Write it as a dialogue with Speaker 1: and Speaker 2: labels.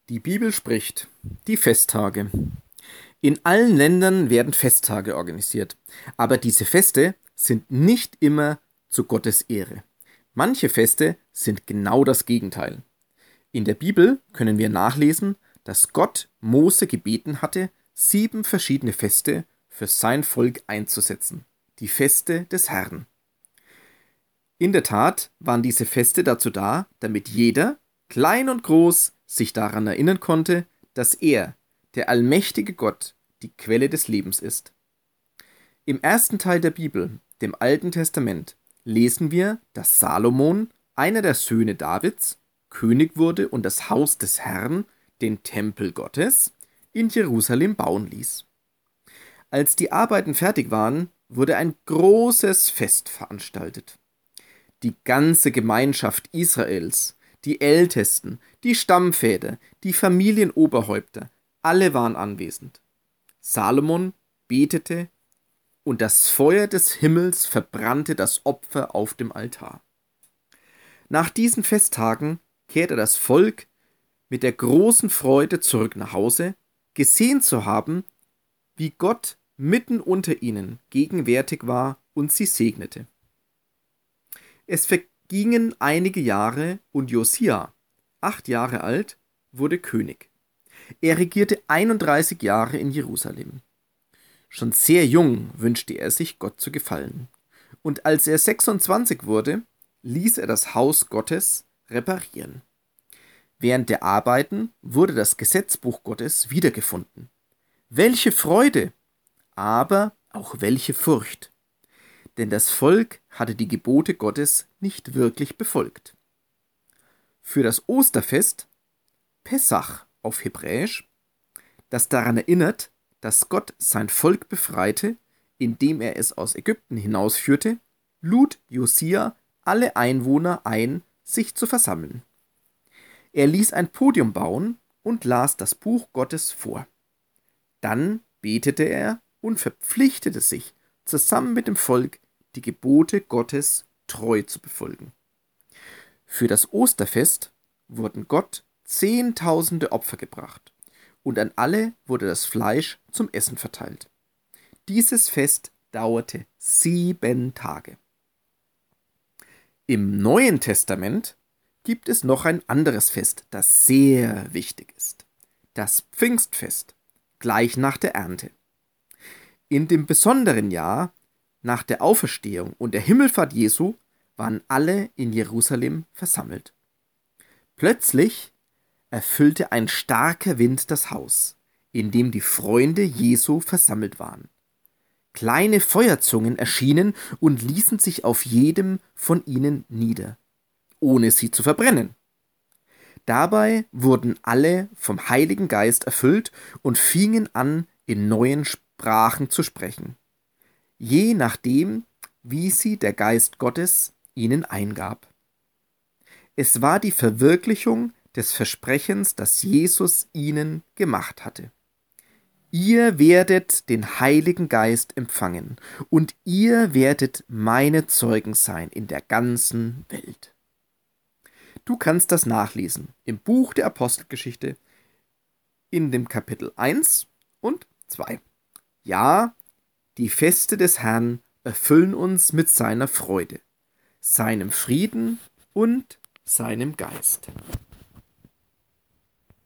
Speaker 1: Die Bibel spricht. Die Festtage. In allen Ländern werden Festtage organisiert, aber diese Feste sind nicht immer zu Gottes Ehre. Manche Feste sind genau das Gegenteil. In der Bibel können wir nachlesen, dass Gott Mose gebeten hatte, 7 verschiedene Feste für sein Volk einzusetzen. Die Feste des Herrn. In der Tat waren diese Feste dazu da, damit jeder, klein und groß, sich daran erinnern konnte, dass er, der allmächtige Gott, die Quelle des Lebens ist. Im ersten Teil der Bibel, dem Alten Testament, lesen wir, dass Salomon, einer der Söhne Davids, König wurde und das Haus des Herrn, den Tempel Gottes, in Jerusalem bauen ließ. Als die Arbeiten fertig waren, wurde ein großes Fest veranstaltet. Die ganze Gemeinschaft Israels, die Ältesten, die Stammväter, die Familienoberhäupter, alle waren anwesend. Salomon betete und das Feuer des Himmels verbrannte das Opfer auf dem Altar. Nach diesen Festtagen kehrte das Volk mit der großen Freude zurück nach Hause, gesehen zu haben, wie Gott mitten unter ihnen gegenwärtig war und sie segnete. Es vergingen einige Jahre und Josia, 8 Jahre alt, wurde König. Er regierte 31 Jahre in Jerusalem. Schon sehr jung wünschte er sich, Gott zu gefallen. Und als er 26 wurde, ließ er das Haus Gottes reparieren. Während der Arbeiten wurde das Gesetzbuch Gottes wiedergefunden. Welche Freude, aber auch welche Furcht. Denn das Volk hatte die Gebote Gottes nicht wirklich befolgt. Für das Osterfest, Pessach auf Hebräisch, das daran erinnert, dass Gott sein Volk befreite, indem er es aus Ägypten hinausführte, lud Josia alle Einwohner ein, sich zu versammeln. Er ließ ein Podium bauen und las das Buch Gottes vor. Dann betete er und verpflichtete sich, zusammen mit dem Volk die Gebote Gottes treu zu befolgen. Für das Osterfest wurden Gott Zehntausende Opfer gebracht und an alle wurde das Fleisch zum Essen verteilt. Dieses Fest dauerte 7 Tage. Im Neuen Testament gibt es noch ein anderes Fest, das sehr wichtig ist. Das Pfingstfest, gleich nach der Ernte. In dem besonderen Jahr nach der Auferstehung und der Himmelfahrt Jesu waren alle in Jerusalem versammelt. Plötzlich erfüllte ein starker Wind das Haus, in dem die Freunde Jesu versammelt waren. Kleine Feuerzungen erschienen und ließen sich auf jedem von ihnen nieder, ohne sie zu verbrennen. Dabei wurden alle vom Heiligen Geist erfüllt und fingen an, in neuen Sprachen zu sprechen, je nachdem, wie sie der Geist Gottes ihnen eingab. Es war die Verwirklichung des Versprechens, das Jesus ihnen gemacht hatte. Ihr werdet den Heiligen Geist empfangen und ihr werdet meine Zeugen sein in der ganzen Welt. Du kannst das nachlesen im Buch der Apostelgeschichte in dem Kapitel 1 und 2. Ja, die Feste des Herrn erfüllen uns mit seiner Freude, seinem Frieden und seinem Geist.